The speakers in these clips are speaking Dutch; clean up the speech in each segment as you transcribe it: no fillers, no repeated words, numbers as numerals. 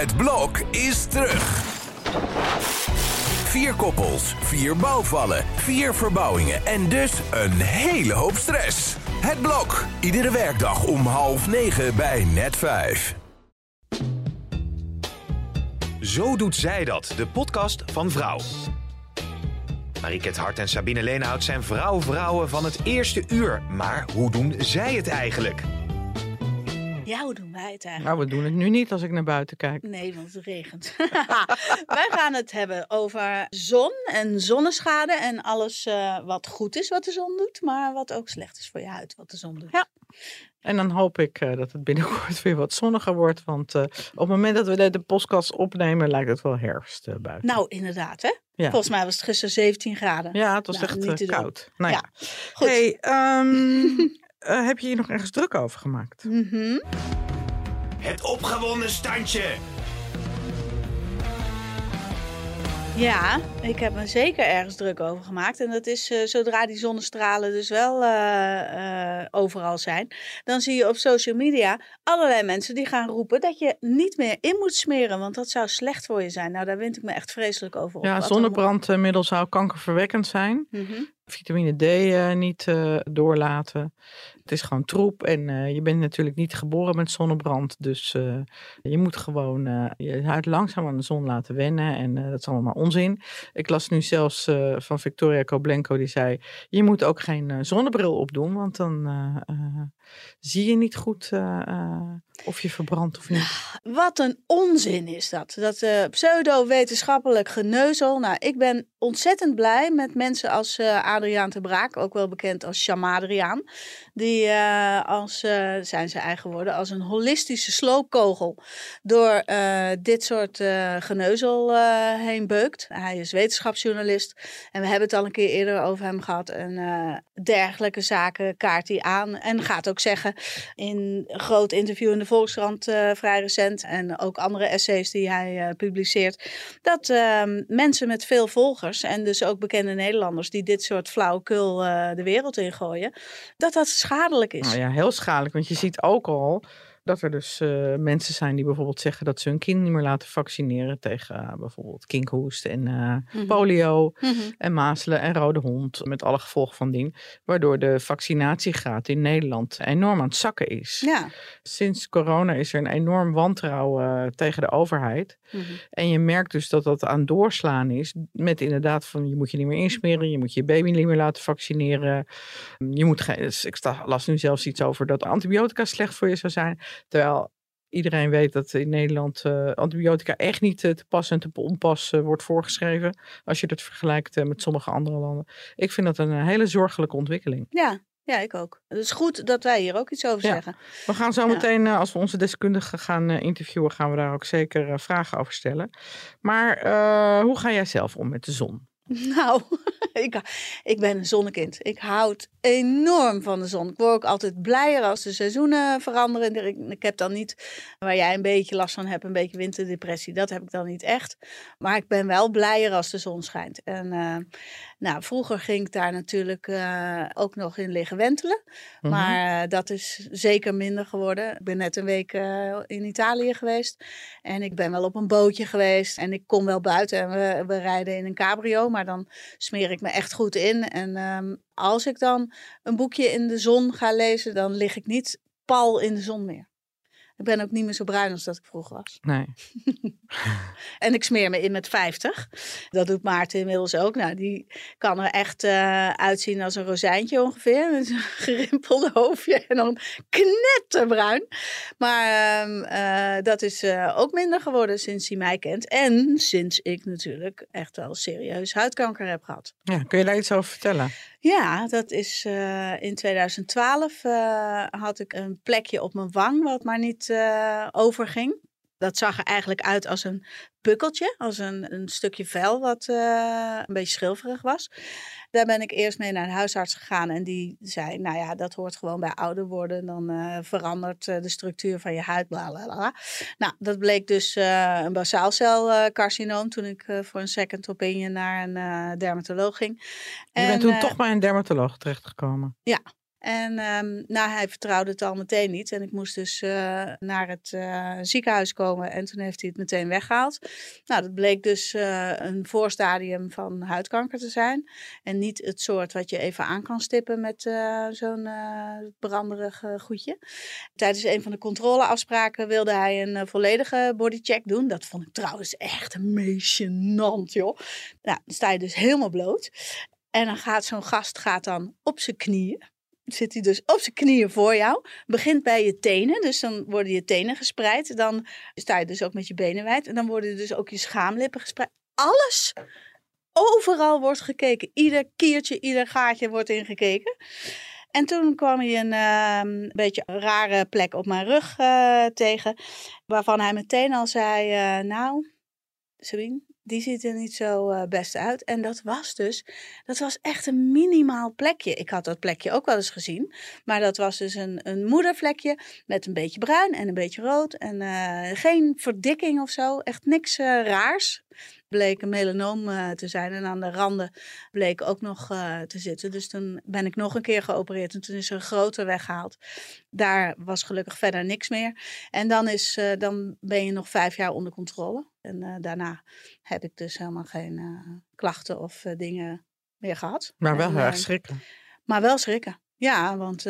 Het blok is terug. 4 koppels, 4 bouwvallen, 4 verbouwingen en dus een hele hoop stress. Het blok, iedere werkdag om 8:30 bij Net5. Zo doet zij dat, de podcast van Vrouw. Mariket Hart en Sabine Leenhout zijn vrouwen van het eerste uur. Maar hoe doen zij het eigenlijk? Ja, hoe doen wij het eigenlijk? Nou, we doen het nu niet als ik naar buiten kijk. Nee, want het regent. Wij gaan het hebben over zon en zonneschade en alles wat goed is wat de zon doet, maar wat ook slecht is voor je huid wat de zon doet. Ja. En dan hoop ik dat het binnenkort weer wat zonniger wordt. Want op het moment dat we de podcast opnemen, lijkt het wel herfst buiten. Nou, inderdaad, hè? Ja. Volgens mij was het gisteren 17 graden. Ja, het was Nou, niet echt te doen. koud. Nou ja. Goed. Hey, heb je hier nog ergens druk over gemaakt? Het opgewonden standje. Ja, ik heb me zeker ergens druk over gemaakt. En dat is zodra die zonnestralen dus wel overal zijn. Dan zie je op social media allerlei mensen die gaan roepen dat je niet meer in moet smeren. Want dat zou slecht voor je zijn. Nou, daar wind ik me echt vreselijk over op. Ja, zonnebrandmiddel zou kankerverwekkend zijn. Vitamine D niet doorlaten. Het is gewoon troep en je bent natuurlijk niet geboren met zonnebrand. Dus je moet gewoon je huid langzaam aan de zon laten wennen. En dat is allemaal onzin. Ik las nu zelfs van Victoria Koblenko die zei... je moet ook geen zonnebril opdoen, want dan zie je niet goed of je verbrandt of niet. Wat een onzin is dat. Dat pseudo-wetenschappelijk geneuzel. Nou, ik ben ontzettend blij met mensen als Adriaan te Braak, ook wel bekend als Shamadriaan. Die zijn zijn eigen woorden, als een holistische sloopkogel door dit soort geneuzel heen beukt. Hij is wetenschapsjournalist en we hebben het al een keer eerder over hem gehad. En dergelijke zaken kaart hij aan en gaat ook zeggen in een groot interview in de Volkskrant vrij recent en ook andere essays die hij publiceert, dat mensen met veel volgers en dus ook bekende Nederlanders die dit soort flauwekul de wereld ingooien, dat schadelijk is. Nou ja, heel schadelijk, want je ziet ook al dat er dus mensen zijn die bijvoorbeeld zeggen dat ze hun kind niet meer laten vaccineren tegen bijvoorbeeld kinkhoest en polio en mazelen en rode hond. Met alle gevolgen van dien. Waardoor de vaccinatiegraad in Nederland enorm aan het zakken is. Ja. Sinds corona is er een enorm wantrouwen tegen de overheid. En je merkt dus dat dat aan doorslaan is. Met inderdaad van je moet je niet meer insmeren. Je moet je baby niet meer laten vaccineren. Je moet las nu zelfs iets over dat antibiotica slecht voor je zou zijn. Terwijl iedereen weet dat in Nederland antibiotica echt niet te pas en te onpas wordt voorgeschreven. Als je het vergelijkt met sommige andere landen. Ik vind dat een hele zorgelijke ontwikkeling. Ja, ik ook. Het is goed dat wij hier ook iets over zeggen. We gaan zo meteen, als we onze deskundigen gaan interviewen, gaan we daar ook zeker vragen over stellen. Maar hoe ga jij zelf om met de zon? Nou, ik ben een zonnekind. Ik houd enorm van de zon. Ik word ook altijd blijer als de seizoenen veranderen. Ik heb dan niet, waar jij een beetje last van hebt, een beetje winterdepressie. Dat heb ik dan niet echt. Maar ik ben wel blijer als de zon schijnt. En vroeger ging ik daar natuurlijk ook nog in liggen wentelen. Maar dat is zeker minder geworden. Ik ben net een week in Italië geweest. En ik ben wel op een bootje geweest. En ik kom wel buiten en we rijden in een cabrio. Maar dan smeer ik me echt goed in. En als ik dan een boekje in de zon ga lezen, dan lig ik niet pal in de zon meer. Ik ben ook niet meer zo bruin als dat ik vroeger was. Nee. En ik smeer me in met 50. Dat doet Maarten inmiddels ook. Nou, die kan er echt uitzien als een rozijntje ongeveer. Met een gerimpelde hoofdje en dan knetterbruin. Maar dat is ook minder geworden sinds hij mij kent. En sinds ik natuurlijk echt wel serieus huidkanker heb gehad. Ja, kun je daar iets over vertellen? Ja, dat is in 2012 had ik een plekje op mijn wang wat maar niet overging. Dat zag er eigenlijk uit als een pukkeltje, als een stukje vel wat een beetje schilferig was. Daar ben ik eerst mee naar de huisarts gegaan en die zei, nou ja, dat hoort gewoon bij ouder worden. Dan verandert de structuur van je huid, blablabla. Nou, dat bleek dus een basaalcelcarcinoom toen ik voor een second opinion naar een dermatoloog ging. Je bent toen toch bij een dermatoloog terechtgekomen? Ja. En hij vertrouwde het al meteen niet. En ik moest dus naar het ziekenhuis komen. En toen heeft hij het meteen weggehaald. Nou, dat bleek dus een voorstadium van huidkanker te zijn. En niet het soort wat je even aan kan stippen met zo'n branderig goedje. Tijdens een van de controleafspraken wilde hij een volledige bodycheck doen. Dat vond ik trouwens echt een meest gênant, joh. Nou, dan sta je dus helemaal bloot. En dan gaat zo'n gast dan op zijn knieën. Zit hij dus op zijn knieën voor jou. Begint bij je tenen. Dus dan worden je tenen gespreid. Dan sta je dus ook met je benen wijd. En dan worden dus ook je schaamlippen gespreid. Alles. Overal wordt gekeken. Ieder kiertje, ieder gaatje wordt ingekeken. En toen kwam hij een beetje een rare plek op mijn rug tegen. Waarvan hij meteen al zei, nou, Sabine, die ziet er niet zo best uit. En dat was echt een minimaal plekje. Ik had dat plekje ook wel eens gezien. Maar dat was dus een moedervlekje met een beetje bruin en een beetje rood. En geen verdikking of zo. Echt niks raars. Bleek een melanoom te zijn. En aan de randen bleek ook nog te zitten. Dus toen ben ik nog een keer geopereerd. En toen is er een groter weggehaald. Daar was gelukkig verder niks meer. En dan ben je nog 5 jaar onder controle. En daarna heb ik dus helemaal geen klachten of dingen meer gehad. Maar wel heel erg schrikken. Maar wel schrikken. Ja, want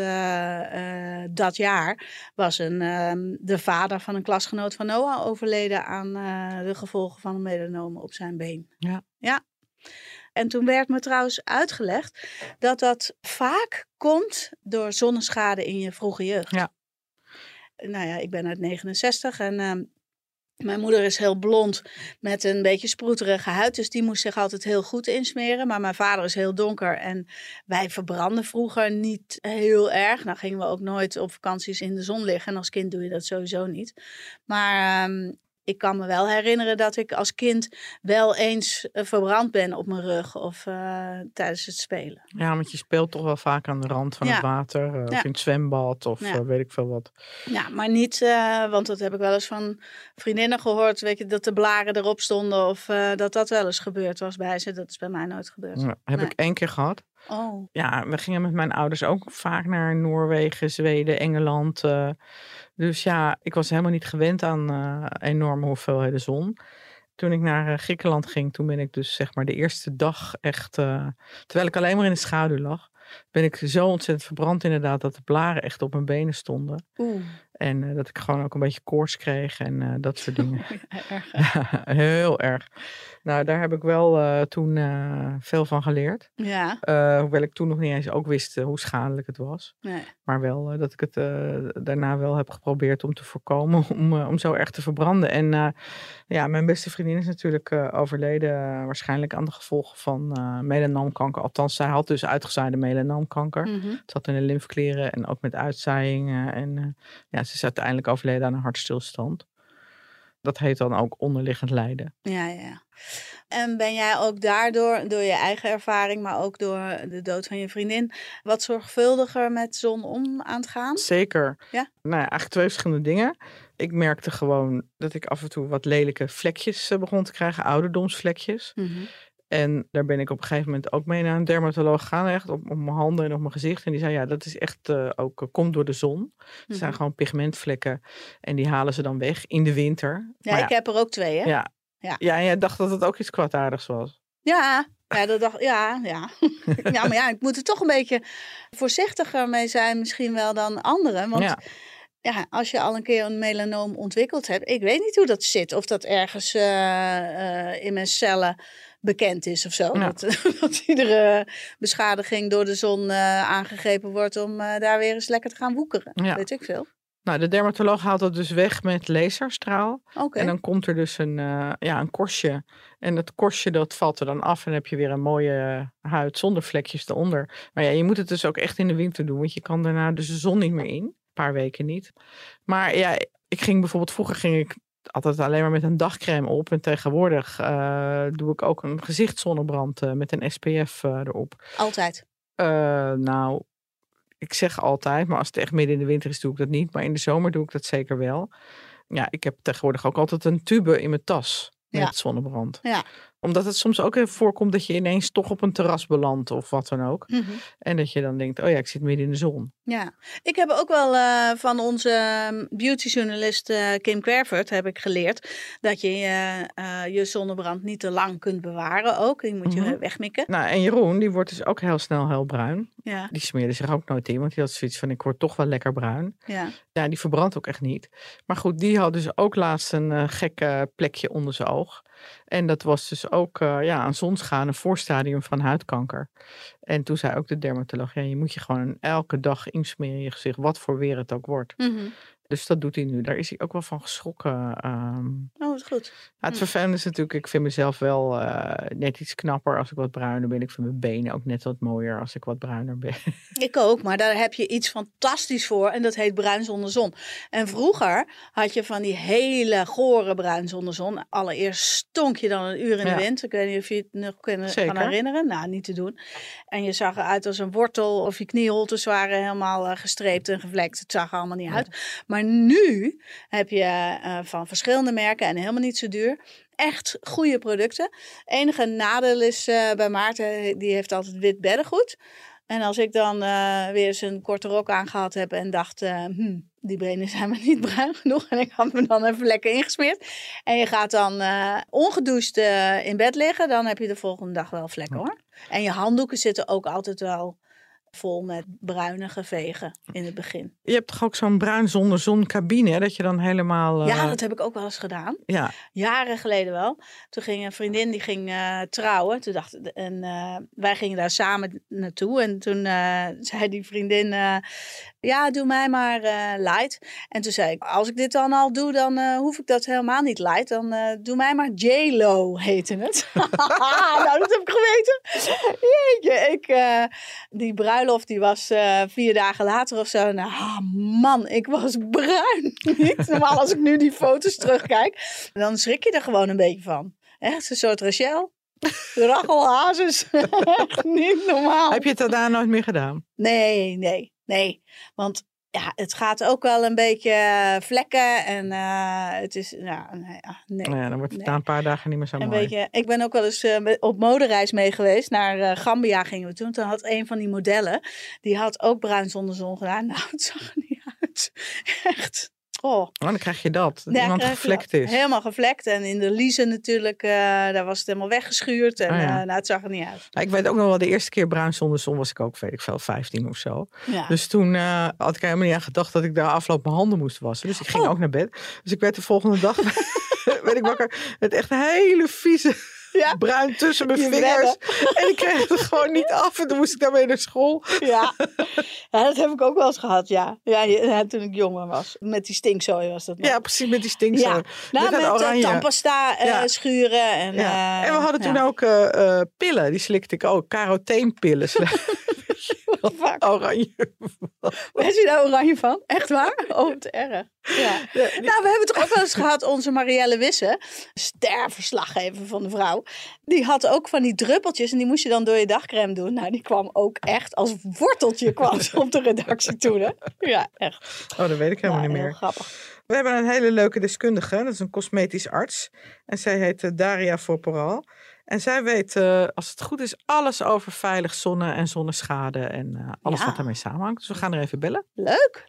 dat jaar was de vader van een klasgenoot van Noah overleden aan de gevolgen van een melanoom op zijn been. Ja. En toen werd me trouwens uitgelegd dat vaak komt door zonneschade in je vroege jeugd. Ja. Nou ja, ik ben uit 69 en mijn moeder is heel blond met een beetje sproeterige huid. Dus die moest zich altijd heel goed insmeren. Maar mijn vader is heel donker. En wij verbrandden vroeger niet heel erg. Nou gingen we ook nooit op vakanties in de zon liggen. En als kind doe je dat sowieso niet. Maar ik kan me wel herinneren dat ik als kind wel eens verbrand ben op mijn rug. Of tijdens het spelen. Ja, want je speelt toch wel vaak aan de rand van het water. Of in het zwembad of weet ik veel wat. Ja, maar niet, want dat heb ik wel eens van vriendinnen gehoord. Weet je, dat de blaren erop stonden of dat wel eens gebeurd was bij ze. Dat is bij mij nooit gebeurd. Ja, heb ik 1 keer gehad. Oh. Ja, we gingen met mijn ouders ook vaak naar Noorwegen, Zweden, Engeland. Dus ja, ik was helemaal niet gewend aan enorme hoeveelheden zon. Toen ik naar Griekenland ging, toen ben ik dus zeg maar de eerste dag echt, terwijl ik alleen maar in de schaduw lag, ben ik zo ontzettend verbrand inderdaad dat de blaren echt op mijn benen stonden. En dat ik gewoon ook een beetje koorts kreeg en dat soort dingen. Ja, heel erg. Nou, daar heb ik wel toen veel van geleerd. Ja. Hoewel ik toen nog niet eens ook wist hoe schadelijk het was. Nee. Maar wel dat ik het daarna wel heb geprobeerd om te voorkomen om zo erg te verbranden. En mijn beste vriendin is natuurlijk overleden waarschijnlijk aan de gevolgen van melanoomkanker. Althans, zij had dus uitgezaaide melanoomkanker. Mm-hmm. Het zat in de lymfeklieren en ook met uitzaaiing. En ze is uiteindelijk overleden aan een hartstilstand. Dat heet dan ook onderliggend lijden. Ja. En ben jij ook daardoor, door je eigen ervaring, maar ook door de dood van je vriendin, wat zorgvuldiger met zon om aan het gaan? Zeker. Ja? Nou ja, eigenlijk 2 verschillende dingen. Ik merkte gewoon dat ik af en toe wat lelijke vlekjes begon te krijgen, ouderdomsvlekjes. Mm-hmm. En daar ben ik op een gegeven moment ook mee naar een dermatoloog gegaan, echt op mijn handen en op mijn gezicht. En die zei, ja, dat is echt komt door de zon. Het zijn gewoon pigmentvlekken en die halen ze dan weg in de winter. Ja, ik heb er ook 2, hè? Ja, en jij dacht dat het ook iets kwaadaardigs was. Ja, dat dacht ja. Ja, maar ja, ik moet er toch een beetje voorzichtiger mee zijn misschien wel dan anderen. Want ja, als je al een keer een melanoom ontwikkeld hebt, ik weet niet hoe dat zit. Of dat ergens in mijn cellen bekend is of zo. Ja. Dat iedere beschadiging door de zon aangegrepen wordt om daar weer eens lekker te gaan woekeren. Ja. Weet ik veel. Nou, de dermatoloog haalt dat dus weg met laserstraal. Okay. En dan komt er dus een korstje. En dat korstje dat valt er dan af. En dan heb je weer een mooie huid zonder vlekjes eronder. Maar ja, je moet het dus ook echt in de winter doen. Want je kan daarna dus de zon niet meer in. Een paar weken niet. Maar ja, vroeger ging ik altijd alleen maar met een dagcreme op. En tegenwoordig doe ik ook een gezichtszonnebrand met een SPF erop. Altijd? Nou, ik zeg altijd, maar als het echt midden in de winter is, doe ik dat niet. Maar in de zomer doe ik dat zeker wel. Ja, ik heb tegenwoordig ook altijd een tube in mijn tas met zonnebrand. Ja. Omdat het soms ook even voorkomt dat je ineens toch op een terras belandt of wat dan ook. Mhm. En dat je dan denkt, oh ja, ik zit midden in de zon. Ja, ik heb ook wel van onze beautyjournalist Kim Kwervert heb ik geleerd dat je je zonnebrand niet te lang kunt bewaren ook. Die moet je wegmikken. Nou, en Jeroen, die wordt dus ook heel snel heel bruin. Ja, Die smeerde zich ook nooit in, want die had zoiets van, ik word toch wel lekker bruin. ja. Ja, die verbrandt ook echt niet. Maar goed, die had dus ook laatst een gekke plekje onder zijn oog. En dat was dus ook een zonschade, een voorstadium van huidkanker. En toen zei ook de dermatoloog, ja, je moet je gewoon elke dag insmeren in je gezicht, wat voor weer het ook wordt. Mhm. Dus dat doet hij nu. Daar is hij ook wel van geschrokken. Oh, wat goed. Het vervelende is natuurlijk, ik vind mezelf wel net iets knapper als ik wat bruiner ben. Ik vind mijn benen ook net wat mooier als ik wat bruiner ben. Ik ook, maar daar heb je iets fantastisch voor en dat heet bruin zonder zon. En vroeger had je van die hele gore bruin zonder zon. Allereerst stonk je dan een uur in de wind. Ik weet niet of je het nog kan herinneren. Nou, niet te doen. En je zag eruit als een wortel of je knieholtes waren helemaal gestreept en gevlekt. Het zag er allemaal niet uit. Maar nu heb je van verschillende merken en helemaal niet zo duur echt goede producten. Enige nadeel is bij Maarten, die heeft altijd wit beddengoed. En als ik dan weer eens een korte rok aangehad heb en dacht, die benen zijn maar niet bruin genoeg. En ik had me dan even lekker ingesmeerd. En je gaat dan ongedoucht in bed liggen, dan heb je de volgende dag wel vlekken hoor. En je handdoeken zitten ook altijd wel vol met bruinige vegen in het begin. Je hebt toch ook zo'n bruin zonder zon cabine, dat je dan helemaal... Ja, dat heb ik ook wel eens gedaan. Ja. Jaren geleden wel. Toen ging een vriendin die ging trouwen. Toen wij gingen daar samen naartoe. En toen zei die vriendin, ja, doe mij maar light. En toen zei ik, als ik dit dan al doe, dan hoef ik dat helemaal niet light. Dan doe mij maar J-Lo, heette het. Nou, dat heb ik geweten. Jeetje, die bruiloft die was 4 dagen later of zo. Nou, man, ik was bruin. Niet normaal als ik nu die foto's terugkijk. Dan schrik je er gewoon een beetje van. Echt een soort Rachel. Rachel Hazes. Echt niet normaal. Heb je het daarna nooit meer gedaan? Nee. Want ja, het gaat ook wel een beetje vlekken. En het is... nee. Nou ja, dan wordt het na een paar dagen niet meer zo mooi. Beetje, ik ben ook wel eens op modereis mee geweest. Naar Gambia gingen we toen. Toen had een van die modellen, die had ook bruin zonder zon gedaan. Nou, het zag er niet uit. Echt. Oh, dan krijg je dat iemand gevlekt is. Helemaal gevlekt. En in de liezen natuurlijk, daar was het helemaal weggeschuurd. En nou, het zag er niet uit. Nou, ik weet ook nog wel, de eerste keer bruin zonder zon was ik ook, weet ik veel, 15 of zo. Ja. Dus toen had ik helemaal niet aan gedacht dat ik daar afloop mijn handen moest wassen. Dus ik ging ook naar bed. Dus ik werd de volgende dag, werd ik wakker, met echt hele vieze... Ja. Bruin tussen mijn vingers. En ik kreeg het gewoon niet af. En toen moest ik daarmee naar school. Ja, dat heb ik ook wel eens gehad, ja. Ja, toen ik jonger was. Met die stinkzooi was dat nog. Ja, precies, met die stinkzooi. Ja. Met tandpasta schuren. En we hadden toen ook pillen. Die slikte ik ook. Caroteenpillen. Oranje. Waar is je nou oranje van? Echt waar? Oh, wat erg. Ja. Nou, we hebben toch ook wel eens gehad, onze Marielle Wisse, sterverslaggever van de Vrouw. Die had ook van die druppeltjes en die moest je dan door je dagcrème doen. Nou, die kwam ook echt als worteltje kwam op de redactie toe. Hè? Ja, echt. Oh, dat weet ik helemaal niet meer. Heel grappig. We hebben een hele leuke deskundige. Dat is een cosmetisch arts. En zij heet Daria Vorporal. En zij weet, als het goed is, alles over veilig zonnen en zonneschade en alles wat daarmee samenhangt. Dus we gaan er even bellen. Leuk.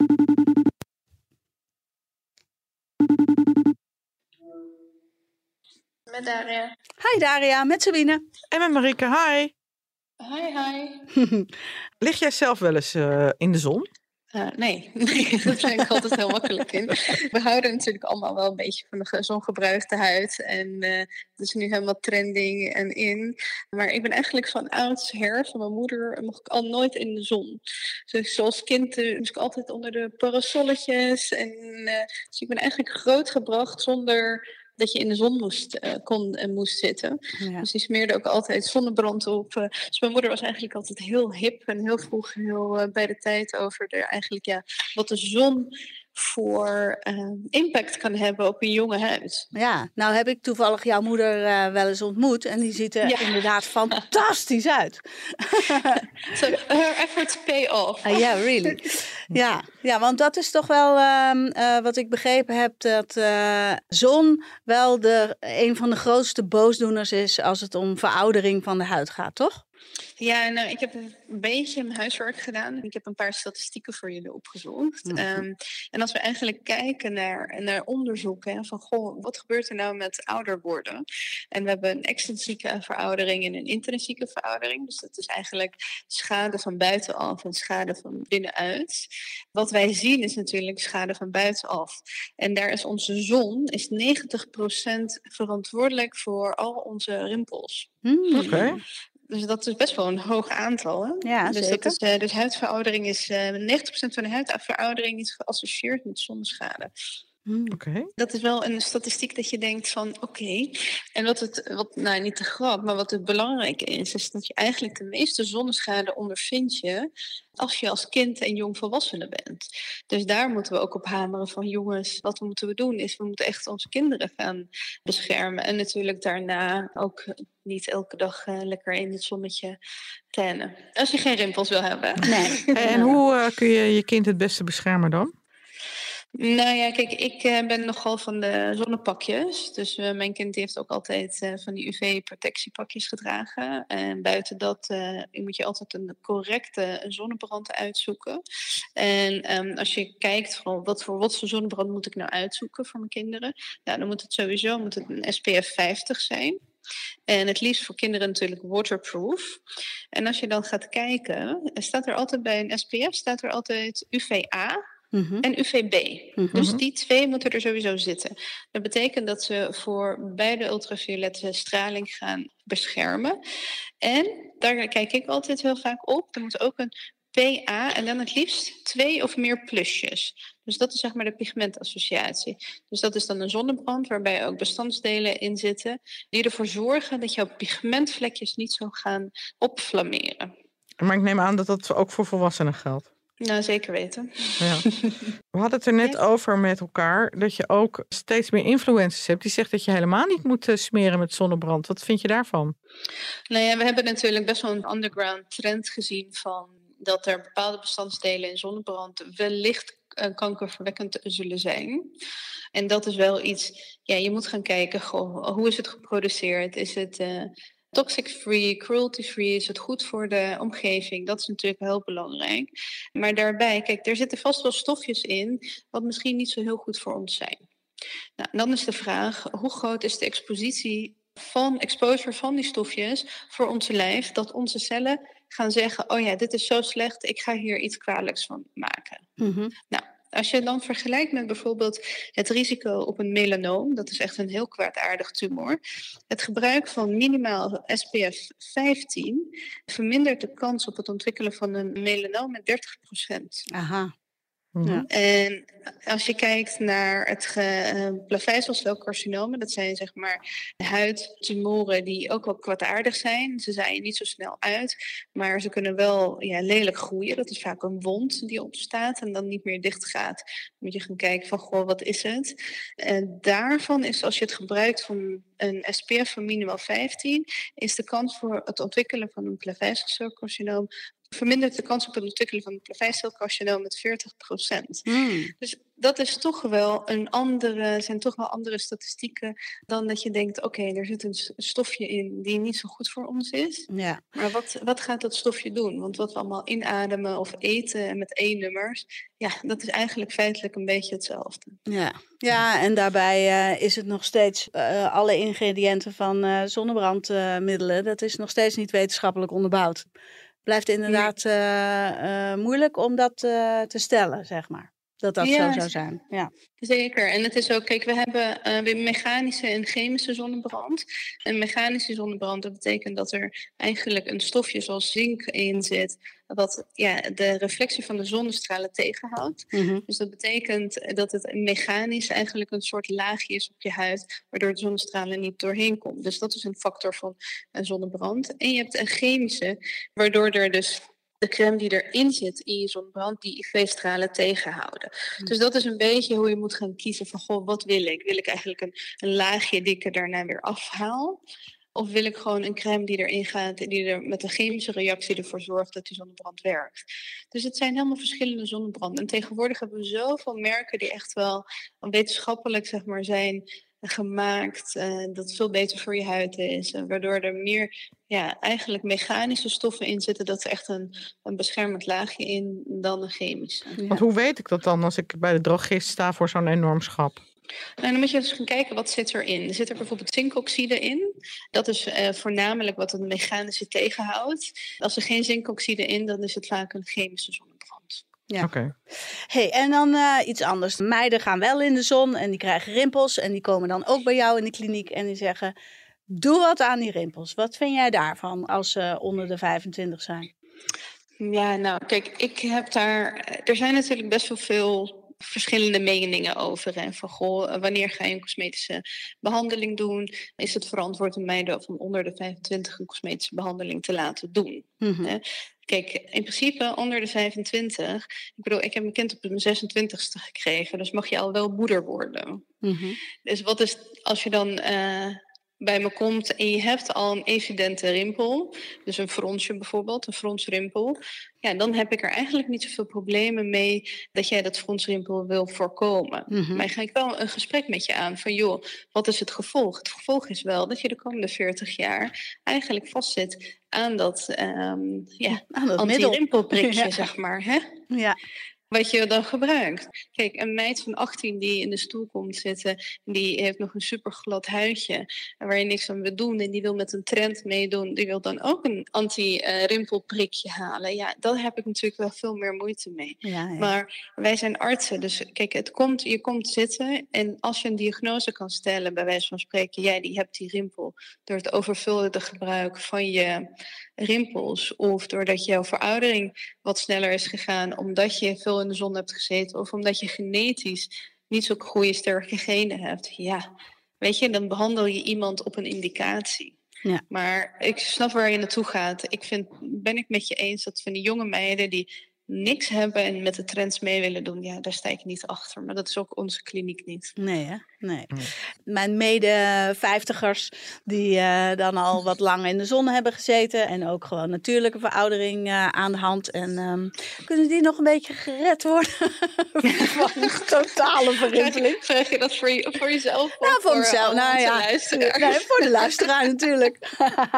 Met Daria. Hi Daria, met Sabine. En met Marieke, hi. Hi. Lig jij zelf wel eens in de zon? Nee, daar ben ik altijd heel makkelijk in. We houden natuurlijk allemaal wel een beetje van de zongebruikte huid. En dat is nu helemaal trending en in. Maar ik ben eigenlijk van oudsher, van mijn moeder, mocht ik al nooit in de zon. Dus zoals kind moest ik altijd onder de parasolletjes. Dus ik ben eigenlijk grootgebracht zonder dat je in de zon moest zitten. Ja. Dus die smeerde ook altijd zonnebrand op. Dus mijn moeder was eigenlijk altijd heel hip en heel vroeg heel bij de tijd over wat de zon voor impact kan hebben op een jonge huid. Ja, nou heb ik toevallig jouw moeder wel eens ontmoet en die ziet er inderdaad fantastisch uit. So her efforts pay off. Yeah, really. Ja, want dat is toch wel wat ik begrepen heb, dat zon wel een van de grootste boosdoeners is als het om veroudering van de huid gaat, toch? Ja, nou, ik heb een beetje mijn huiswerk gedaan. Ik heb een paar statistieken voor jullie opgezocht. En als we eigenlijk kijken naar onderzoek, hè, van wat gebeurt er nou met ouder worden? En we hebben een extrinsieke veroudering en een intrinsieke veroudering. Dus dat is eigenlijk schade van buitenaf en schade van binnenuit. Wat wij zien is natuurlijk schade van buitenaf. En daar is onze zon is 90% verantwoordelijk voor al onze rimpels. Oké. Dus dat is best wel een hoog aantal. Hè? Ja, dus zeker. Dat is, dus huidveroudering is 90% van de huidveroudering is geassocieerd met zonneschade. Oké. Dat is wel een statistiek dat je denkt van oké. En nou niet te grap, maar wat het belangrijke is dat je eigenlijk de meeste zonneschade ondervindt je als je als kind en jongvolwassene bent. Dus daar moeten we ook op hameren van jongens, wat moeten we doen is we moeten echt onze kinderen gaan beschermen. En natuurlijk daarna ook niet elke dag lekker in het zonnetje tannen. Als je geen rimpels wil hebben. Nee. En hoe kun je je kind het beste beschermen dan? Nou ja, kijk, ik ben nogal van de zonnepakjes. Dus mijn kind heeft ook altijd van die UV-protectiepakjes gedragen. En buiten dat moet je altijd een correcte zonnebrand uitzoeken. En als je kijkt van wat voor zonnebrand moet ik nou uitzoeken voor mijn kinderen. Nou, dan moet het sowieso een SPF 50 zijn. En het liefst voor kinderen natuurlijk waterproof. En als je dan gaat kijken, staat er altijd bij een SPF staat er altijd UVA. En UVB. Dus die twee moeten er sowieso zitten. Dat betekent dat ze voor beide ultraviolette straling gaan beschermen. En daar kijk ik altijd heel vaak op. Er moet ook een PA en dan het liefst 2 of meer plusjes. Dus dat is zeg maar de pigmentassociatie. Dus dat is dan een zonnebrand waarbij ook bestandsdelen in zitten die ervoor zorgen dat jouw pigmentvlekjes niet zo gaan opflammeren. Maar ik neem aan dat dat ook voor volwassenen geldt. Nou, zeker weten. Ja. We hadden het er net over met elkaar dat je ook steeds meer influencers hebt die zegt dat je helemaal niet moet smeren met zonnebrand. Wat vind je daarvan? Nou ja, we hebben natuurlijk best wel een underground trend gezien van dat er bepaalde bestandsdelen in zonnebrand wellicht kankerverwekkend zullen zijn. En dat is wel iets, ja, je moet gaan kijken, hoe is het geproduceerd? Is het toxic-free, cruelty-free, is het goed voor de omgeving? Dat is natuurlijk heel belangrijk. Maar daarbij, kijk, er zitten vast wel stofjes in wat misschien niet zo heel goed voor ons zijn. Nou, dan is de vraag, hoe groot is de exposure van die stofjes voor onze lijf, dat onze cellen gaan zeggen, oh ja, dit is zo slecht, ik ga hier iets kwalijks van maken. Nou, als je dan vergelijkt met bijvoorbeeld het risico op een melanoom, dat is echt een heel kwaadaardig tumor. Het gebruik van minimaal SPF 15 vermindert de kans op het ontwikkelen van een melanoom met 30%. Aha. Ja. En als je kijkt naar het plaveisselcelcarcinomen, dat zijn zeg maar huidtumoren die ook wel kwaadaardig zijn. Ze zaaien niet zo snel uit, maar ze kunnen wel lelijk groeien. Dat is vaak een wond die ontstaat en dan niet meer dicht gaat. Dan moet je gaan kijken van, wat is het? En daarvan is, als je het gebruikt van een SPF van minimaal 15, is de kans voor het ontwikkelen van een plaveisselcelcarcinoom vermindert de kans op het ontwikkelen van een plaveisselcarcinoom met 40%. Dus dat is toch wel zijn toch wel andere statistieken dan dat je denkt, oké, er zit een stofje in die niet zo goed voor ons is. Ja. Maar wat gaat dat stofje doen? Want wat we allemaal inademen of eten met E-nummers, ja, dat is eigenlijk feitelijk een beetje hetzelfde. Ja, en daarbij is het nog steeds alle ingrediënten van zonnebrandmiddelen, dat is nog steeds niet wetenschappelijk onderbouwd. Blijft inderdaad moeilijk om dat te stellen, zeg maar. Dat zo zou zijn. Ja. Zeker. En het is ook, kijk, we hebben weer mechanische en chemische zonnebrand. En mechanische zonnebrand, dat betekent dat er eigenlijk een stofje zoals zink in zit, wat de reflectie van de zonnestralen tegenhoudt. Dus dat betekent dat het mechanisch eigenlijk een soort laagje is op je huid, waardoor de zonnestralen niet doorheen komt. Dus dat is een factor van zonnebrand. En je hebt een chemische, waardoor er dus de crème die erin zit in je zonnebrand, die UV-stralen tegenhouden. Dus dat is een beetje hoe je moet gaan kiezen van, wat wil ik? Wil ik eigenlijk een laagje die ik er daarna weer afhaal? Of wil ik gewoon een crème die erin gaat, die er met een chemische reactie ervoor zorgt dat die zonnebrand werkt. Dus het zijn helemaal verschillende zonnebranden. En tegenwoordig hebben we zoveel merken die echt wel wetenschappelijk zeg maar, zijn gemaakt. Dat het veel beter voor je huid is. Waardoor er meer eigenlijk mechanische stoffen in zitten. Dat er echt een beschermend laagje in dan een chemische. Ja. Want hoe weet ik dat dan als ik bij de drogist sta voor zo'n enorm schap? Nou, dan moet je eens gaan kijken wat zit erin. Er zit er bijvoorbeeld zinkoxide in. Dat is voornamelijk wat het mechanische tegenhoudt. Als er geen zinkoxide in, dan is het vaak een chemische zonnebrand. Ja. Okay. Hey, en dan iets anders. Meiden gaan wel in de zon en die krijgen rimpels. En die komen dan ook bij jou in de kliniek en die zeggen, doe wat aan die rimpels. Wat vind jij daarvan als ze onder de 25 zijn? Ja, nou kijk, er zijn natuurlijk best wel veel verschillende meningen over. En van wanneer ga je een cosmetische behandeling doen? Is het verantwoord om meiden van onder de 25 een cosmetische behandeling te laten doen? Mm-hmm. Kijk, in principe onder de 25... Ik bedoel, ik heb mijn kind op mijn 26e gekregen. Dus mag je al wel moeder worden. Mm-hmm. Dus wat is, als je dan bij me komt en je hebt al een evidente rimpel, dus een fronsje bijvoorbeeld, een fronsrimpel, ja, dan heb ik er eigenlijk niet zoveel problemen mee dat jij dat fronsrimpel wil voorkomen. Mm-hmm. Maar ga ik wel een gesprek met je aan van, joh, wat is het gevolg? Het gevolg is wel dat je de komende 40 jaar eigenlijk vastzit aan dat anti-rimpelprikje, zeg maar. Hè? Ja. Wat je dan gebruikt. Kijk, een meid van 18 die in de stoel komt zitten, die heeft nog een super glad huidje waar je niks aan wil doen en die wil met een trend meedoen, die wil dan ook een anti-rimpelprikje halen. Ja, daar heb ik natuurlijk wel veel meer moeite mee. Ja, ja. Maar wij zijn artsen, dus kijk, je komt zitten en als je een diagnose kan stellen, bij wijze van spreken, jij die hebt die rimpel door het overvulde gebruik van je rimpels of doordat jouw veroudering wat sneller is gegaan omdat je veel in de zon hebt gezeten of omdat je genetisch niet zo goede sterke genen hebt. Ja, weet je, dan behandel je iemand op een indicatie. Ja. Maar ik snap waar je naartoe gaat. Ben ik met je eens dat van die jonge meiden die niks hebben en met de trends mee willen doen, ja, daar sta ik niet achter. Maar dat is ook onze kliniek niet. Nee, hè? Nee. Mijn mede-50ers die dan al wat lang in de zon hebben gezeten en ook gewoon natuurlijke veroudering aan de hand. En kunnen die nog een beetje gered worden van een totale verrimpeling? Vraag je dat voor jezelf? Nou, voor mezelf. Nou ja, nee, voor de luisteraar natuurlijk.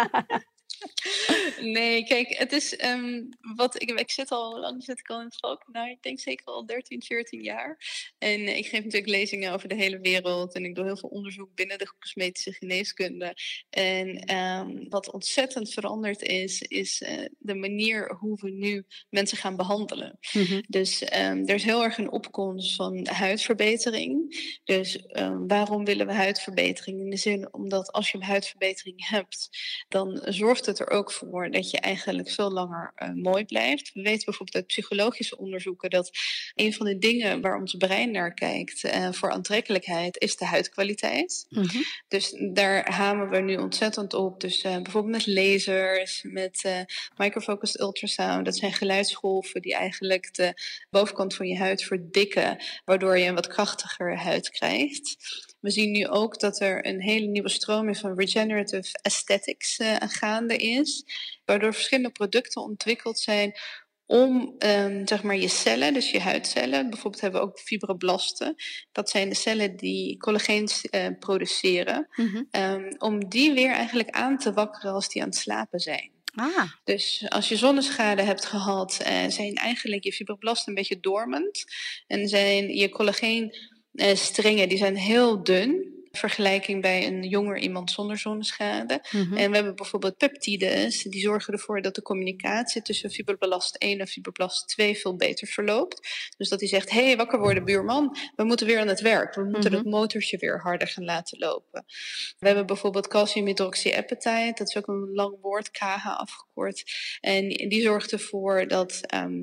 Nee, kijk, het is ik zit al in het vak? Nou, ik denk zeker al 13, 14 jaar. En ik geef natuurlijk lezingen over de hele wereld en ik doe heel veel onderzoek binnen de cosmetische geneeskunde. En wat ontzettend veranderd is de manier hoe we nu mensen gaan behandelen. Mm-hmm. Dus er is heel erg een opkomst van huidverbetering. Dus waarom willen we huidverbetering? In de zin, omdat als je een huidverbetering hebt, dan zorgt het er ook voor dat je eigenlijk veel langer mooi blijft. We weten bijvoorbeeld uit psychologische onderzoeken dat een van de dingen waar ons brein naar kijkt voor aantrekkelijkheid is de huidkwaliteit. Mm-hmm. Dus daar hamen we nu ontzettend op. Dus bijvoorbeeld met lasers, met microfocused ultrasound. Dat zijn geluidsgolven die eigenlijk de bovenkant van je huid verdikken, waardoor je een wat krachtiger huid krijgt. We zien nu ook dat er een hele nieuwe stroming van regenerative aesthetics gaande is, waardoor verschillende producten ontwikkeld zijn om zeg maar je cellen, dus je huidcellen, bijvoorbeeld hebben we ook fibroblasten. Dat zijn de cellen die collageen produceren, mm-hmm. Om die weer eigenlijk aan te wakkeren als die aan het slapen zijn. Ah. Dus als je zonneschade hebt gehad, zijn eigenlijk je fibroblasten een beetje dormant en zijn je collageenstrengen die zijn heel dun. Vergelijking bij een jonger iemand zonder zonneschade. Mm-hmm. En we hebben bijvoorbeeld peptides, die zorgen ervoor dat de communicatie tussen fibroblast 1 en fibroblast 2 veel beter verloopt. Dus dat hij zegt, hey, wakker worden buurman, we moeten weer aan het werk. We moeten het motortje weer harder gaan laten lopen. We hebben bijvoorbeeld calciumhydroxyapatite, dat is ook een lang woord, KH afgekort. En die zorgt ervoor dat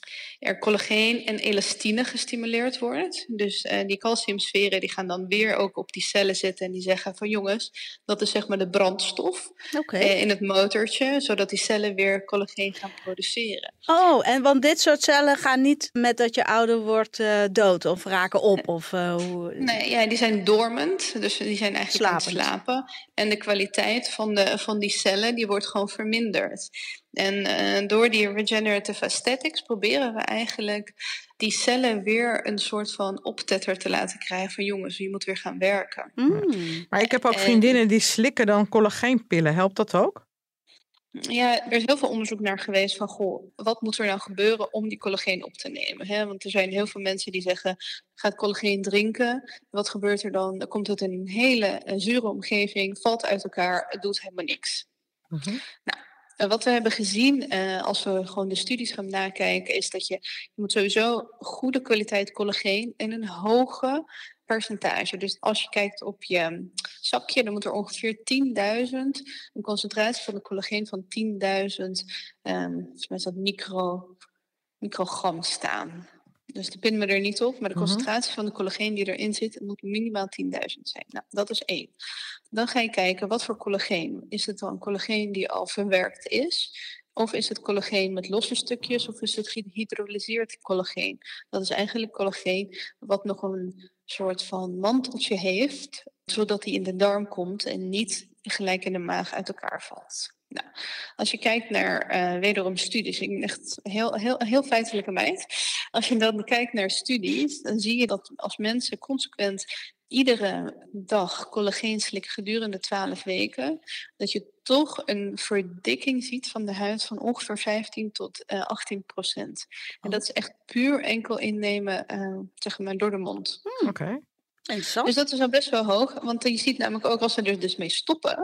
er collageen en elastine gestimuleerd wordt. Dus die calciumsferen die gaan dan weer ook op die cellen zitten en die zeggen van jongens, dat is zeg maar de brandstof in het motortje, zodat die cellen weer collageen gaan produceren. Oh, en want dit soort cellen gaan niet met dat je ouder wordt dood of raken op? Of, Nee, ja, die zijn dormant, dus die zijn eigenlijk aan het slapen. En de kwaliteit van die cellen die wordt gewoon verminderd. En door die regenerative aesthetics proberen we eigenlijk die cellen weer een soort van optetter te laten krijgen van jongens, je moet weer gaan werken. Maar ik heb ook vriendinnen die slikken dan collageenpillen. Helpt dat ook? Ja, er is heel veel onderzoek naar geweest van, wat moet er nou gebeuren om die collageen op te nemen? Hè? Want er zijn heel veel mensen die zeggen, ga het collageen drinken. Wat gebeurt er dan? Dan komt het in een hele zure omgeving, valt uit elkaar, het doet helemaal niks. Nou, wat we hebben gezien, als we gewoon de studies gaan nakijken, is dat je moet sowieso goede kwaliteit collageen en een hoge percentage. Dus als je kijkt op je zakje, dan moet er ongeveer 10.000, een concentratie van de collageen van 10.000, volgens mij is dat microgram staan. Dus de pinnen we er niet op, maar de concentratie van de collageen die erin zit, moet minimaal 10.000 zijn. Nou, dat is 1. Dan ga je kijken, wat voor collageen? Is het dan collageen die al verwerkt is? Of is het collageen met losse stukjes? Of is het gehydrolyseerd collageen? Dat is eigenlijk collageen wat nog een soort van manteltje heeft, zodat die in de darm komt en niet gelijk in de maag uit elkaar valt. Nou, als je kijkt naar wederom studies, ik ben echt heel feitelijke meid. Als je dan kijkt naar studies, dan zie je dat als mensen consequent iedere dag collageen slikken gedurende 12 weken, dat je toch een verdikking ziet van de huid van ongeveer 15 tot 18%. En dat is echt puur enkel innemen, zeg maar, door de mond. Oké. Interessant. Dus dat is al best wel hoog, want je ziet namelijk ook als ze er dus mee stoppen,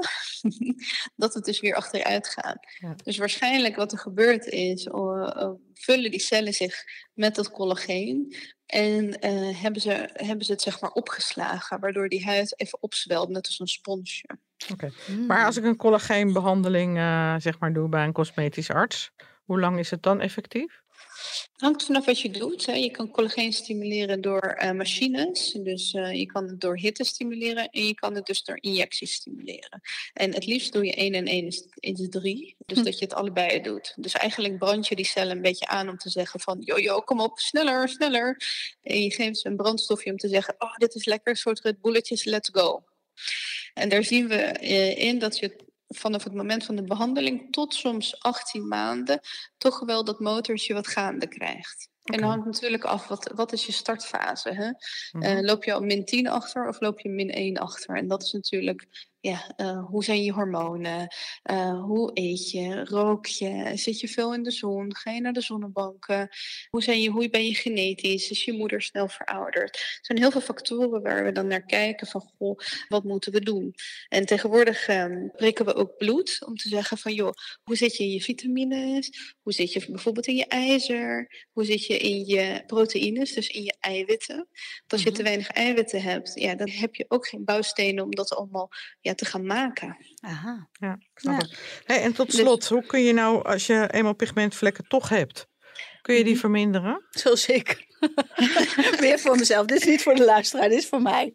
dat het dus weer achteruit gaat. Ja. Dus waarschijnlijk wat er gebeurt is, vullen die cellen zich met dat collageen en hebben ze het zeg maar opgeslagen, waardoor die huid even opzwelt, net als een sponsje. Okay. Maar als ik een collageenbehandeling zeg maar doe bij een cosmetisch arts, hoe lang is het dan effectief? Het hangt vanaf wat je doet. Hè. Je kan collageen stimuleren door machines. Dus je kan het door hitte stimuleren en je kan het dus door injecties stimuleren. En het liefst doe je 1 en 1 is 3. Dus dat je het allebei doet. Dus eigenlijk brand je die cellen een beetje aan om te zeggen van yo, kom op, sneller, sneller. En je geeft ze een brandstofje om te zeggen, oh, dit is lekker, een soort Red Bulletjes, let's go. En daar zien we in dat je vanaf het moment van de behandeling tot soms 18 maanden toch wel dat motortje wat gaande krijgt. Okay. En dan hangt natuurlijk af, wat is je startfase? Hè? Loop je al -10 achter of loop je -1 achter? En dat is natuurlijk, hoe zijn je hormonen? Hoe eet je? Rook je? Zit je veel in de zon? Ga je naar de zonnebanken? Hoe ben je genetisch? Is je moeder snel verouderd? Er zijn heel veel factoren waar we dan naar kijken van, wat moeten we doen? En tegenwoordig prikken we ook bloed om te zeggen van, hoe zit je in je vitamines? Hoe zit je bijvoorbeeld in je ijzer? Hoe zit je in je proteïnes, dus in je eiwitten? Want als je te weinig eiwitten hebt, dan heb je ook geen bouwstenen om dat allemaal te gaan maken. Aha. Ja, ik snap het. Hey, en tot slot, hoe kun je nou, als je eenmaal pigmentvlekken toch hebt, kun je die verminderen? Zo zeker. Weer voor mezelf. Dit is niet voor de luisteraar, dit is voor mij.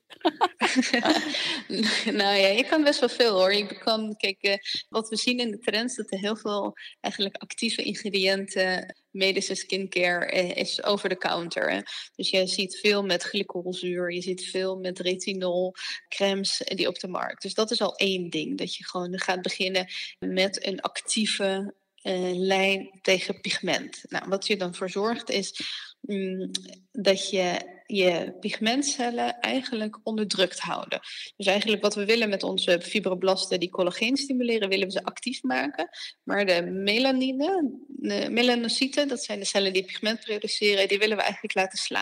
Nou ja, je kan best wel veel hoor. Je kan, kijk, wat we zien in de trends, dat er heel veel eigenlijk actieve ingrediënten, medische skincare is over de counter. Hè. Dus je ziet veel met glycolzuur, je ziet veel met retinol, crèmes die op de markt. Dus dat is al 1 ding, dat je gewoon gaat beginnen met een actieve lijn tegen pigment. Nou, wat je dan voor zorgt is dat je pigmentcellen eigenlijk onderdrukt houden. Dus eigenlijk wat we willen met onze fibroblasten die collageen stimuleren, willen we ze actief maken. Maar de melanine, de melanocyten, dat zijn de cellen die pigment produceren, die willen we eigenlijk laten slapen.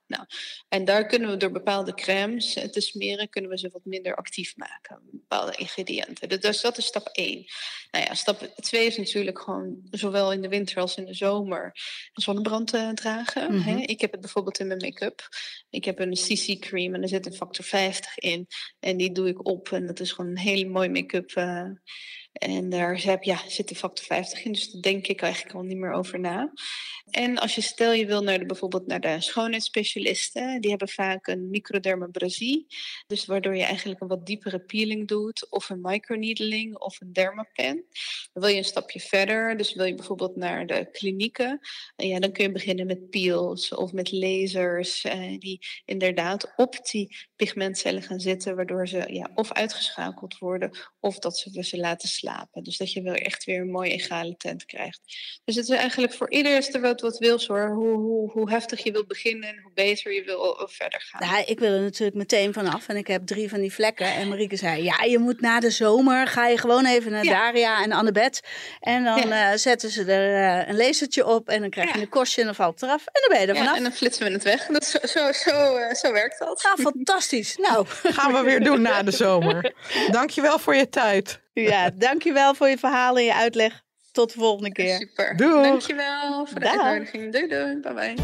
Nou, en daar kunnen we door bepaalde crèmes te smeren, kunnen we ze wat minder actief maken. Bepaalde ingrediënten. Dus dat is stap 1. Nou ja, stap 2 is natuurlijk gewoon zowel in de winter als in de zomer zonnebrand dragen. Hè? Ik heb het bijvoorbeeld in mijn make-up. Ik heb een CC cream en er zit een factor 50 in. En die doe ik op en dat is gewoon een hele mooie make-up. En daar zit de factor 50 in, dus daar denk ik eigenlijk al niet meer over na. En als je wil bijvoorbeeld naar de schoonheidsspecialisten, die hebben vaak een microdermabrasie. Dus waardoor je eigenlijk een wat diepere peeling doet, of een microneedling of een dermapen. Dan wil je een stapje verder, dus wil je bijvoorbeeld naar de klinieken. Dan kun je beginnen met peels of met lasers, die inderdaad op die pigmentcellen gaan zitten, waardoor ze of uitgeschakeld worden of dat ze laten slapen. Dus dat je wel echt weer een mooie egale tint krijgt. Dus het is eigenlijk voor ieder wat wils hoor. Hoe heftig je wilt beginnen en hoe beter je wil verder gaan. Ja, ik wil er natuurlijk meteen vanaf. En ik heb 3 van die vlekken. En Marieke zei, je moet na de zomer, ga je gewoon even naar Daria en Annabeth. En dan zetten ze er een lasertje op. En dan krijg je een kostje en dan valt het eraf. En dan ben je er vanaf. En dan flitsen we het weg. Dat zo werkt dat. Ja, fantastisch. Nou, gaan we weer doen na de zomer. Dankjewel voor je tijd. Ja, dankjewel voor je verhaal en je uitleg. Tot de volgende keer. Super. Doei. Dankjewel voor de uitnodiging. Doei. Bye bye.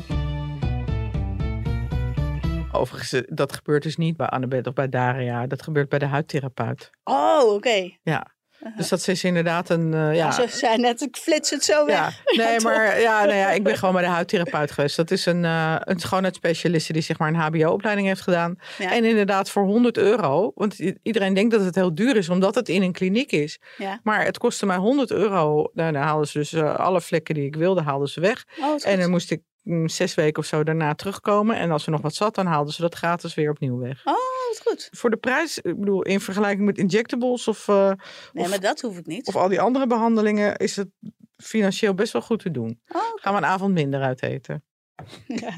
Overigens, dat gebeurt dus niet bij Annabeth of bij Daria. Dat gebeurt bij de huidtherapeut. Oh, oké. Ja. Dus dat is inderdaad een... Ze zei net, ik flits het zo weg. Ik ben gewoon bij de huidtherapeut geweest. Dat is een schoonheidsspecialiste die zeg maar een hbo-opleiding heeft gedaan. Ja. En inderdaad voor €100, want iedereen denkt dat het heel duur is, omdat het in een kliniek is. Ja. Maar het kostte mij €100. Nou, dan haalden ze dus alle vlekken die ik wilde, haalden ze weg. En dan moest ik 6 weken of zo daarna terugkomen. En als er nog wat zat, dan haalden ze dat gratis weer opnieuw weg. Oh, dat is goed. Voor de prijs, ik bedoel, in vergelijking met injectables nee, maar dat hoef ik niet. Of al die andere behandelingen is het financieel best wel goed te doen. Oh, okay. Gaan we een avond minder uit eten. Ja.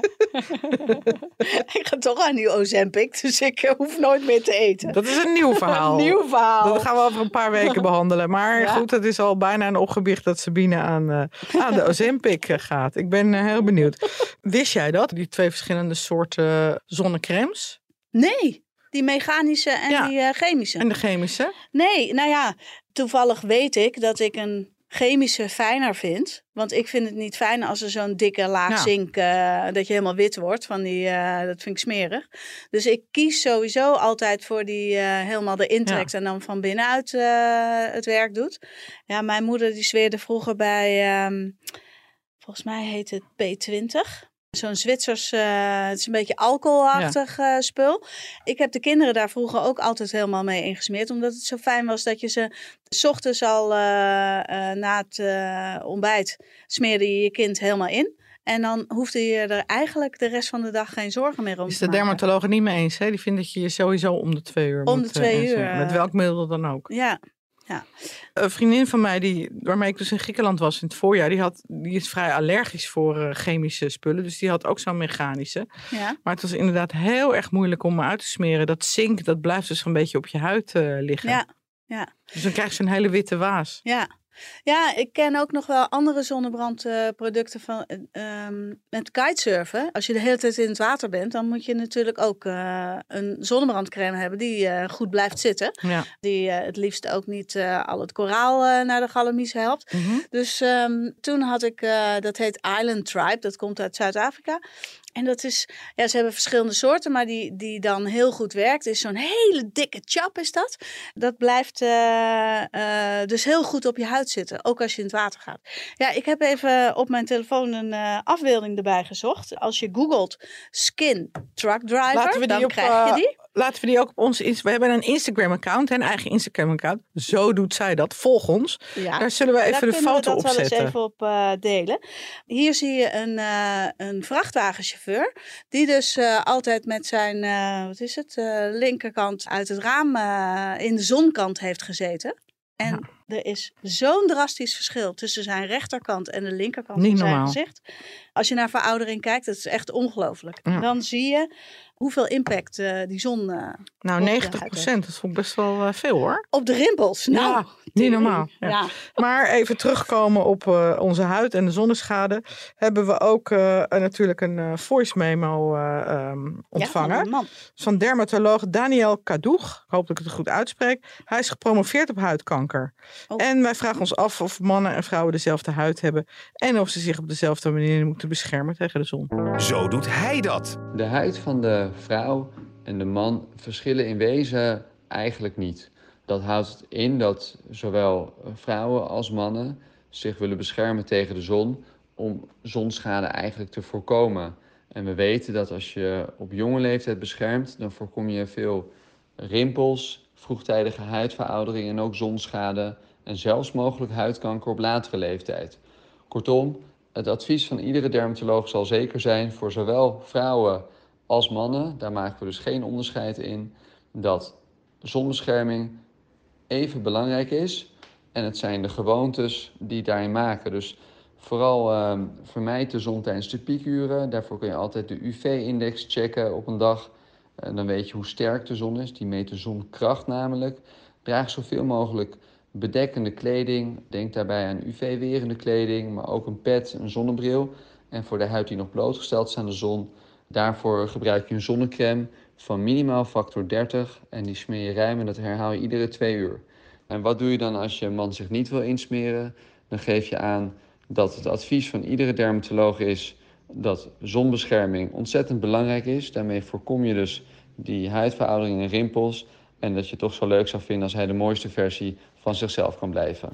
Ik ga toch aan die Ozempic, dus ik hoef nooit meer te eten. Dat is een nieuw verhaal. Een nieuw verhaal. Dat gaan we over een paar weken behandelen. Maar goed, het is al bijna een opgebiecht dat Sabine aan de Ozempic gaat. Ik ben heel benieuwd. Wist jij dat? Die 2 verschillende soorten zonnecremes? Nee, die mechanische en die chemische. En de chemische? Nee, nou ja, toevallig weet ik dat ik een chemische fijner vind. Want ik vind het niet fijn als er zo'n dikke laag zink, dat je helemaal wit wordt. Dat vind ik smerig. Dus ik kies sowieso altijd voor die helemaal erin trekt en dan van binnenuit het werk doet. Ja, mijn moeder die zweerde vroeger bij, volgens mij heet het P20. Zo'n Zwitsers, het is een beetje alcoholachtig spul. Ik heb de kinderen daar vroeger ook altijd helemaal mee ingesmeerd. Omdat het zo fijn was dat je ze 's ochtends al na het ontbijt smeerde je kind helemaal in. En dan hoefde je er eigenlijk de rest van de dag geen zorgen meer om te maken. Is de dermatoloog het niet mee eens? Hè? Die vindt dat je je sowieso om de 2 uur om de 2 uur. Met welk middel dan ook. Ja. Ja. Een vriendin van mij, waarmee ik dus in Griekenland was in het voorjaar, die is vrij allergisch voor chemische spullen. Dus die had ook zo'n mechanische. Ja. Maar het was inderdaad heel erg moeilijk om me uit te smeren. Dat zink, dat blijft dus een beetje op je huid liggen. Ja. Ja. Dus dan krijg je een hele witte waas. Ja. Ja, ik ken ook nog wel andere zonnebrandproducten van met kitesurfen. Als je de hele tijd in het water bent, dan moet je natuurlijk ook een zonnebrandcrème hebben die goed blijft zitten. Ja. Die het liefst ook niet al het koraal naar de galamies helpt. Mm-hmm. Dus toen had ik, dat heet Island Tribe, dat komt uit Zuid-Afrika. En dat is, ze hebben verschillende soorten, maar die dan heel goed werkt. Is zo'n hele dikke chap is dat. Dat blijft dus heel goed op je huid zitten, ook als je in het water gaat. Ja, ik heb even op mijn telefoon een afbeelding erbij gezocht. Als je googelt Skin Truck Driver, dan krijg je die. Laten we die ook op ons... We hebben een Instagram-account, een eigen Instagram-account. Zo doet zij dat. Volg ons. Ja, daar zullen we even de foto op zetten. Daar kunnen we dat wel eens even op delen. Hier zie je een vrachtwagenchauffeur. Die dus altijd met zijn, linkerkant uit het raam in de zonkant heeft gezeten. En er is zo'n drastisch verschil tussen zijn rechterkant en de linkerkant van zijn gezicht. Als je naar veroudering kijkt, dat is echt ongelooflijk. Ja. Dan zie je hoeveel impact die zon Nou, 90%, dat vond ik best wel veel hoor. op de rimpels. Nou, Ja, niet normaal. Ja. Ja. Maar even terugkomen op onze huid en de zonneschade. Hebben we ook natuurlijk een voice memo ontvangen. Ja, van een man. Van dermatoloog Daniel Kadoeg. Ik hoop dat ik het goed uitspreek. Hij is gepromoveerd op huidkanker. Oh. En wij vragen ons af of mannen en vrouwen dezelfde huid hebben. En of ze zich op dezelfde manier moeten beschermen tegen de zon. Zo doet hij dat. De huid van de vrouw en de man verschillen in wezen eigenlijk niet. Dat houdt in dat zowel vrouwen als mannen zich willen beschermen tegen de zon om zonschade eigenlijk te voorkomen. En we weten dat als je op jonge leeftijd beschermt, dan voorkom je veel rimpels, vroegtijdige huidveroudering en ook zonschade en zelfs mogelijk huidkanker op latere leeftijd. Kortom, het advies van iedere dermatoloog zal zeker zijn voor zowel vrouwen als mannen, daar maken we dus geen onderscheid in, dat zonbescherming even belangrijk is. En het zijn de gewoontes die daarin maken. Dus vooral vermijd de zon tijdens de piekuren. Daarvoor kun je altijd de UV-index checken op een dag. Dan weet je hoe sterk de zon is. Die meet de zonkracht namelijk. Draag zoveel mogelijk bedekkende kleding. Denk daarbij aan UV-werende kleding, maar ook een pet, een zonnebril. En voor de huid die nog blootgesteld is aan de zon, daarvoor gebruik je een zonnecrème van minimaal factor 30. En die smeer je ruim en dat herhaal je iedere 2 uur. En wat doe je dan als je man zich niet wil insmeren? Dan geef je aan dat het advies van iedere dermatoloog is dat zonbescherming ontzettend belangrijk is. Daarmee voorkom je dus die huidveroudering en rimpels. En dat je het toch zo leuk zou vinden als hij de mooiste versie van zichzelf kan blijven.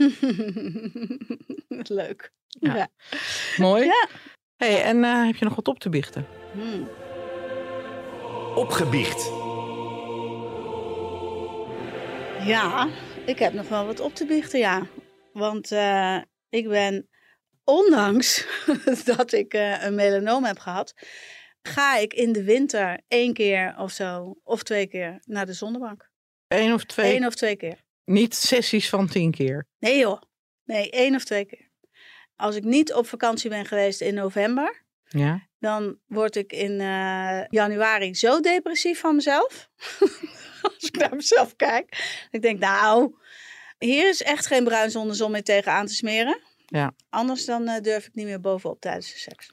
Leuk. Ja. Ja. Mooi. Ja. Hey, en heb je nog wat op te biechten? Opgebiecht. Ja, ik heb nog wel wat op te biechten, ja. Want ik ben, ondanks dat ik een melanoom heb gehad, ga ik in de winter 1 keer of zo, of 2 keer naar de zonnebank. 1 of 2? 1 of 2 keer. Niet sessies van 10 keer? Nee joh, nee, 1 of 2 keer. Als ik niet op vakantie ben geweest in november, Ja. dan word ik in januari zo depressief van mezelf. Als ik naar mezelf kijk. Ik denk, nou, hier is echt geen bruin zonder zon meer tegen aan te smeren. Ja. Anders dan durf ik niet meer bovenop tijdens de seks.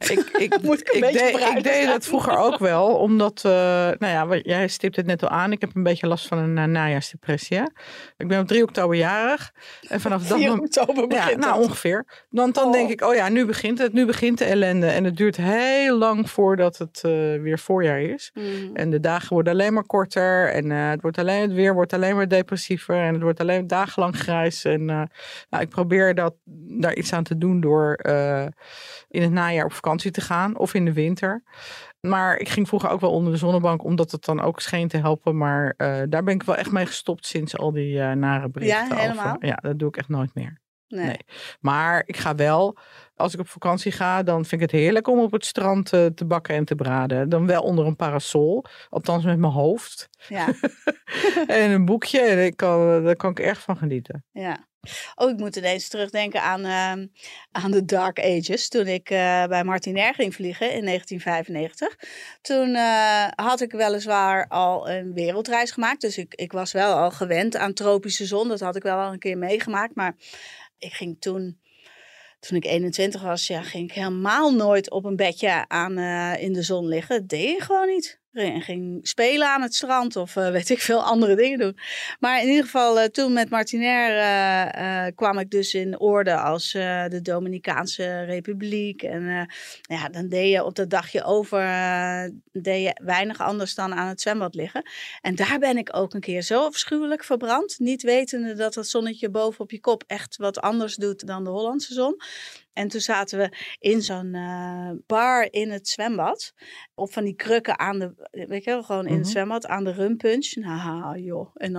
Ik deed dat vroeger ook wel, omdat, jij stipt het net al aan. Ik heb een beetje last van een najaarsdepressie. Hè? Ik ben op 3 oktober jarig. En vanaf dat 4 oktober begint het. Ongeveer. Dan denk ik, nu begint het. Nu begint de ellende. En het duurt heel lang voordat het weer voorjaar is. Mm. En de dagen worden alleen maar korter. En het weer wordt alleen maar depressiever. En het wordt alleen dagenlang grijs. En ik probeer daar iets aan te doen door in het najaar op vakantie te gaan of in de winter. Maar ik ging vroeger ook wel onder de zonnebank, omdat het dan ook scheen te helpen. Maar daar ben ik wel echt mee gestopt sinds al die nare berichten. Ja, helemaal? Ja, dat doe ik echt nooit meer. Nee. Maar ik ga wel, als ik op vakantie ga, dan vind ik het heerlijk om op het strand te bakken en te braden. Dan wel onder een parasol, althans met mijn hoofd. Ja. En een boekje, en daar kan ik erg van genieten. Ja. Oh, ik moet ineens terugdenken aan de Dark Ages. Toen ik bij Martinair ging vliegen in 1995. Toen had ik weliswaar al een wereldreis gemaakt. Dus ik was wel al gewend aan tropische zon. Dat had ik wel al een keer meegemaakt. Maar ik ging toen ik 21 was, ging ik helemaal nooit op een bedje in de zon liggen. Dat deed ik gewoon niet. En ging spelen aan het strand of weet ik veel andere dingen doen. Maar in ieder geval toen met Martinair kwam ik dus in orde als de Dominicaanse Republiek. En dan deed je op dat dagje over deed je weinig anders dan aan het zwembad liggen. En daar ben ik ook een keer zo afschuwelijk verbrand. Niet wetende dat het zonnetje boven op je kop echt wat anders doet dan de Hollandse zon. En toen zaten we in zo'n bar in het zwembad. Op van die krukken aan de, weet je wel, gewoon in het zwembad aan de rumpunch. Nou joh, en dan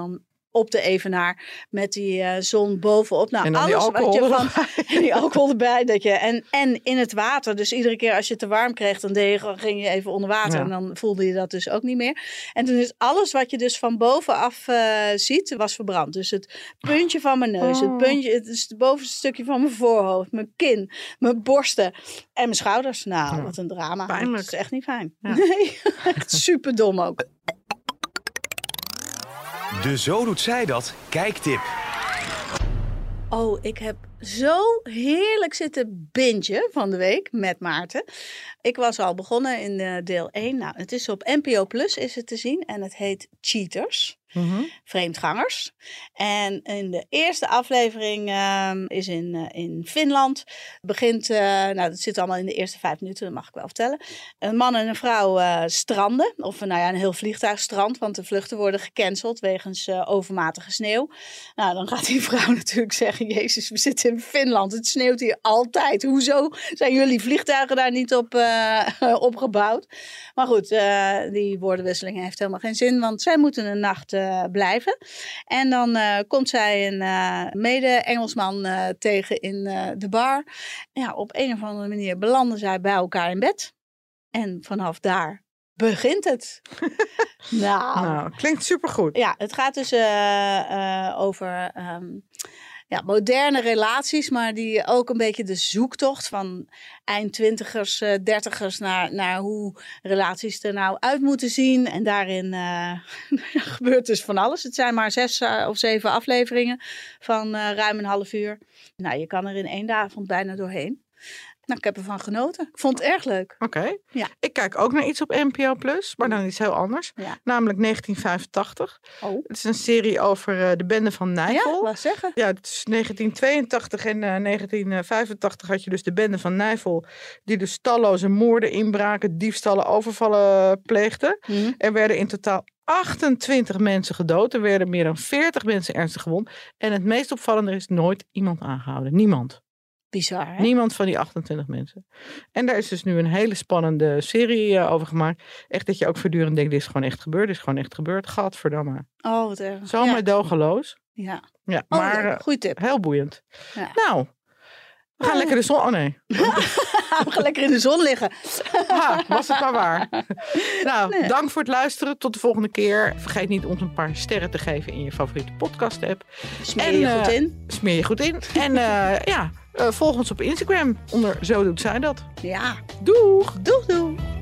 op de Evenaar met die zon bovenop. Nou, en dan alles wat je van en die alcohol erbij. En in het water. Dus iedere keer als je het te warm kreeg, dan ging je even onder water. Ja. En dan voelde je dat dus ook niet meer. En toen is alles wat je dus van bovenaf ziet, was verbrand. Dus het puntje van mijn neus, het bovenste stukje van mijn voorhoofd, mijn kin, mijn borsten en mijn schouders. Nou, wat een drama. Pijnlijk. Dat is echt niet fijn. Ja. Nee, echt super dom ook. De Zo Doet Zij Dat kijktip. Oh, ik heb zo heerlijk zitten bingen van de week met Maarten. Ik was al begonnen in deel 1. Nou, het is op NPO Plus is het te zien en het heet Cheaters. Vreemdgangers. En in de eerste aflevering is in Finland. Begint, dat zit allemaal in de eerste 5 minuten, dat mag ik wel vertellen. Een man en een vrouw stranden. Of een heel vliegtuig strandt, want de vluchten worden gecanceld wegens overmatige sneeuw. Nou, dan gaat die vrouw natuurlijk zeggen, Jezus, we zitten in Finland. Het sneeuwt hier altijd. Hoezo zijn jullie vliegtuigen daar niet op opgebouwd? Maar goed, die woordenwisseling heeft helemaal geen zin, want zij moeten een nacht blijven. En dan komt zij een mede-Engelsman tegen in de bar. Ja, op een of andere manier belanden zij bij elkaar in bed. En vanaf daar begint het. Nou, klinkt supergoed. Ja, het gaat dus over moderne relaties, maar die ook een beetje de zoektocht van eind 20ers, 30ers naar hoe relaties er nou uit moeten zien. En daarin gebeurt dus van alles. Het zijn maar 6 of 7 afleveringen van ruim een half uur. Nou, je kan er in 1 avond bijna doorheen. Nou, ik heb ervan genoten. Ik vond het erg leuk. Oké. Ja. Ik kijk ook naar iets op NPO Plus, maar dan iets heel anders. Ja. Namelijk 1985. Oh. Het is een serie over de bende van Nijvel. Ja, wat zeggen? Ja, het is 1982 en 1985 had je dus de bende van Nijvel, die dus talloze moorden, inbraken, diefstallen, overvallen pleegde. Er werden in totaal 28 mensen gedood. Er werden meer dan 40 mensen ernstig gewond. En het meest opvallende is nooit iemand aangehouden. Niemand. Bizar, hè? Niemand van die 28 mensen. En daar is dus nu een hele spannende serie over gemaakt. Echt dat je ook voortdurend denkt, dit is gewoon echt gebeurd. Dit is gewoon echt gebeurd. Gadverdamme. Oh, wat erg. Zo meedogenloos. Ja. Ja, maar goeie tip. Heel boeiend. Ja. Nou, we gaan lekker de zon... Oh nee. We gaan lekker in de zon liggen. Was het maar waar. Nou, dank voor het luisteren. Tot de volgende keer. Vergeet niet ons een paar sterren te geven in je favoriete podcast app. Smeer je goed in. Smeer je goed in. En volg ons op Instagram onder Zo Doet Zij Dat. Ja. Doeg. Doeg.